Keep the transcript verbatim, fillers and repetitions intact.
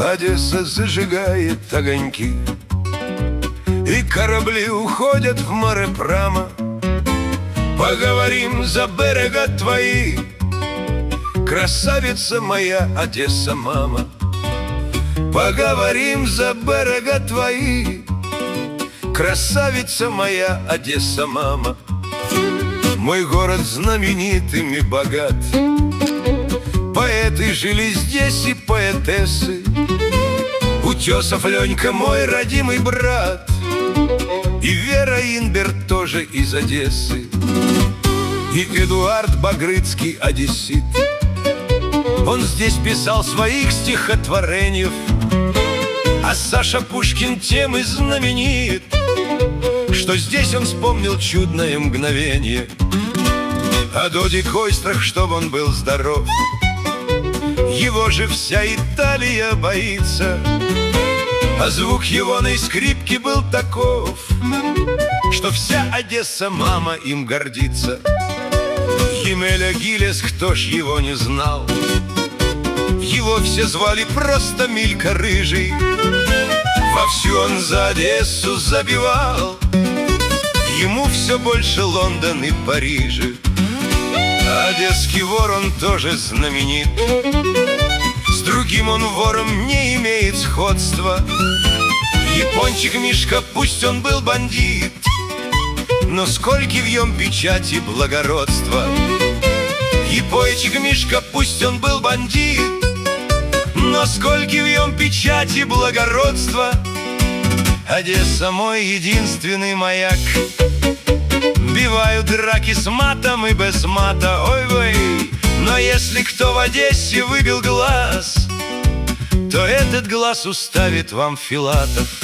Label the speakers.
Speaker 1: Одесса зажигает огоньки, и корабли уходят в море прямо. Поговорим за берега твои, красавица моя Одесса, мама. Поговорим за берега твои, красавица моя Одесса, мама. Мой город знаменитым и богат, поэты жили здесь и поэтессы. Утесов Ленька мой родимый брат, и Вера Инберт тоже из Одессы, и Эдуард Багрыцкий одессит. Он здесь писал своих стихотворений, а Саша Пушкин тем и знаменит, что здесь он вспомнил чудное мгновение. А Додик Ойстрах, чтоб он был здоров, его же вся Италия боится. А звук егоной скрипки был таков, что вся Одесса, мама, им гордится. Емеля Гиллес, кто ж его не знал, его все звали просто Милька Рыжий. Вовсю он за Одессу забивал, ему все больше Лондон и Парижа. Одесский вор, он тоже знаменит, с другим он вором не имеет сходства. Япончик Мишка, пусть он был бандит, но сколько в нем печати благородства. Япончик Мишка, пусть он был бандит, но сколько в нем печати благородства. Одесса мой единственный маяк, бивают драки с матом и без мата, ой-ой. Но если кто в Одессе выбил глаз, то этот глаз уставит вам Филатов.